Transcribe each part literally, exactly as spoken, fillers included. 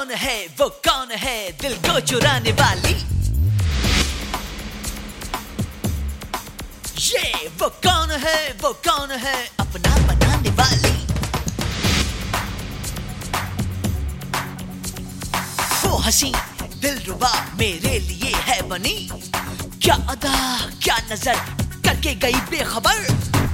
कौन है वो कौन है दिल को चुराने वाली, ये वो कौन है वो कौन है अपना बनाने वाली, वो हंसी दिलरुबा मेरे लिए है बनी, क्या अदा क्या नजर करके गई बेखबर।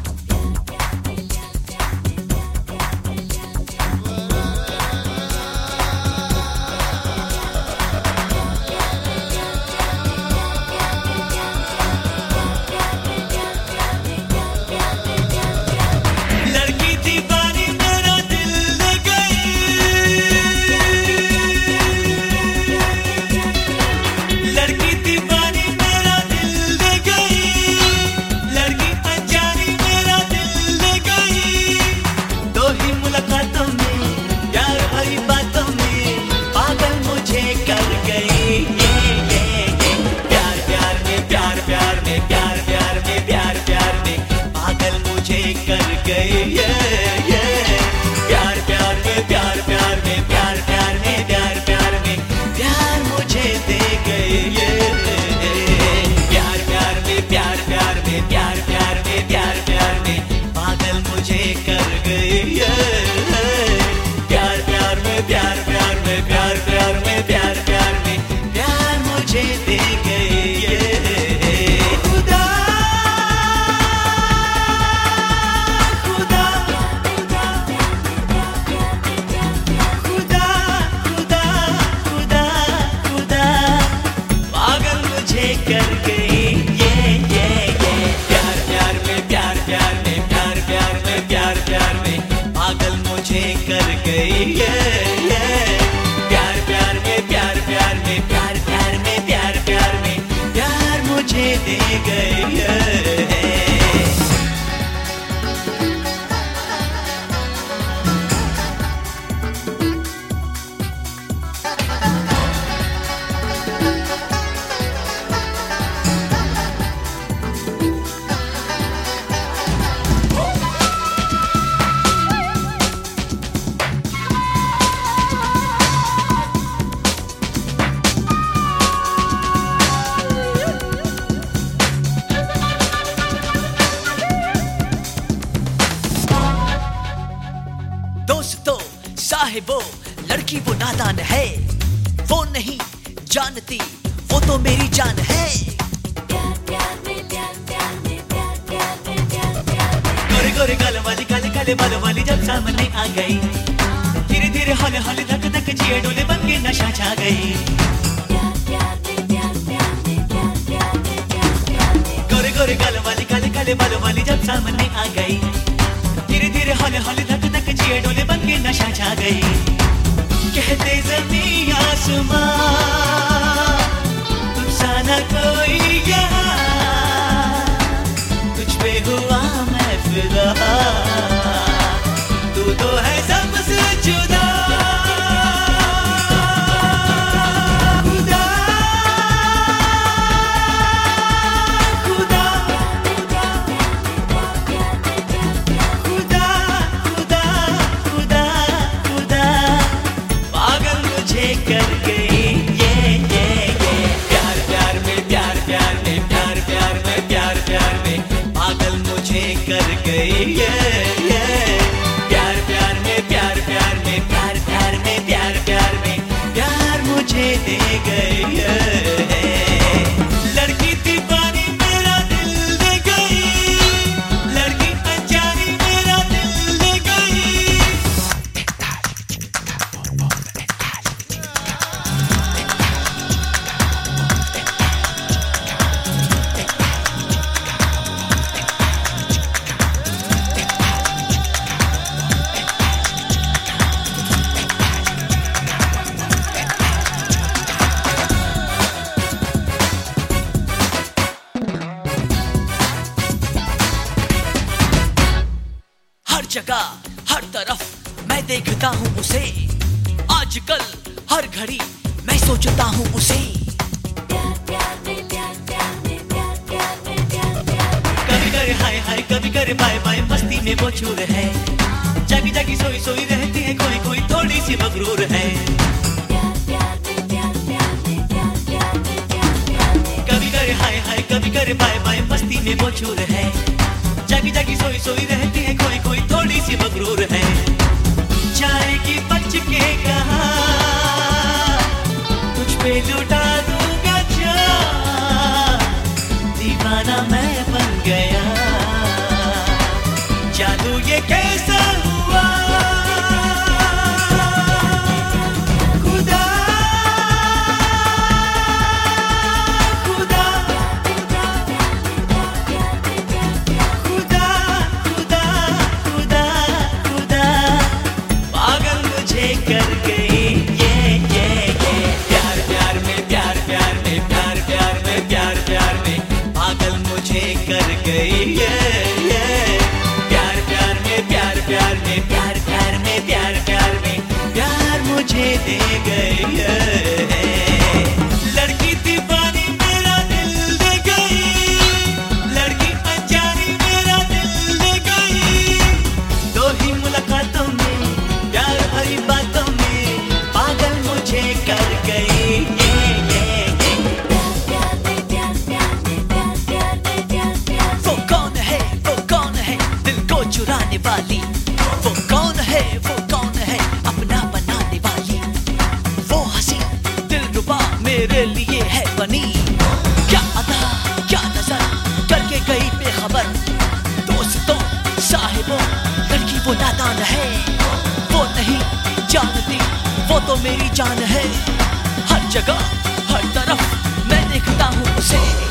वो लड़की वो नादान है, वो नहीं जानती वो तो मेरी जान है। गोरे गोरे गाल वाली काले काले बालों वाली जब सामने आ गई, धीरे धीरे हौले हौले धक धक जिए डोले बन के नशा छा गई। गोरे गोरे गाल वाली काले काले बालों वाली जब सामने आ गई, धीरे धीरे हौले हौले धक धक जिए डोले बन के नशा छा गई। कहते ज़मीं आसमां तुमसा न कोई यहाँ, तुझ पे हुआ मैं फिदा, तू तो है सबसे जुदा। जगह हर तरफ मैं देखता हूँ उसे, आजकल हर घड़ी मैं सोचता हूँ उसे। कभी करे हाय हाय कभी करे बाय बाय, मस्ती में वो चूर है, जागी जागी सोई सोई रहती है, कोई कोई थोड़ी सी मगरूर है। कभी करे बाय बाय, मस्ती में वो चूर है, जागी जागी सोई सोई रहती है, कोई कोई थोड़ी सी मगरूर है। जाएगी बच के कहा तुझ पे लुटा दूंगा जा, दीवाना मैं बन गया, जादू ये कैसा हुआ। खुदा खुदा खुदा खुदा खुदा खुदा पागल मुझे कर गई ये ये ये प्यार प्यार में प्यार प्यार में प्यार प्यार में प्यार प्यार में पागल मुझे कर गई ये ये प्यार प्यार में प्यार प्यार में प्यार प्यार में प्यार प्यार में प्यार मुझे दे गई ये। लड़की दीवानी मेरा दिल दे गई, लड़की अनजानी मेरा दिल दे गई, दो ही मुलाकातों में प्यार भरी बातों में पागल मुझे कर गई ये ये ये। वो कौन है वो कौन है दिल को चुराने वाली, वो कौन है वो कौन है अपना बनाने वाली, वो हंसी दिलरुबा मेरे लिए है बनी, क्या अदा क्या नजर करके गई बेखबर, दोस्तों साहिबों लड़की वो नादान है, वो नहीं जानती वो तो मेरी जान है, हर जगह हर तरफ मैं देखता हूँ उसे।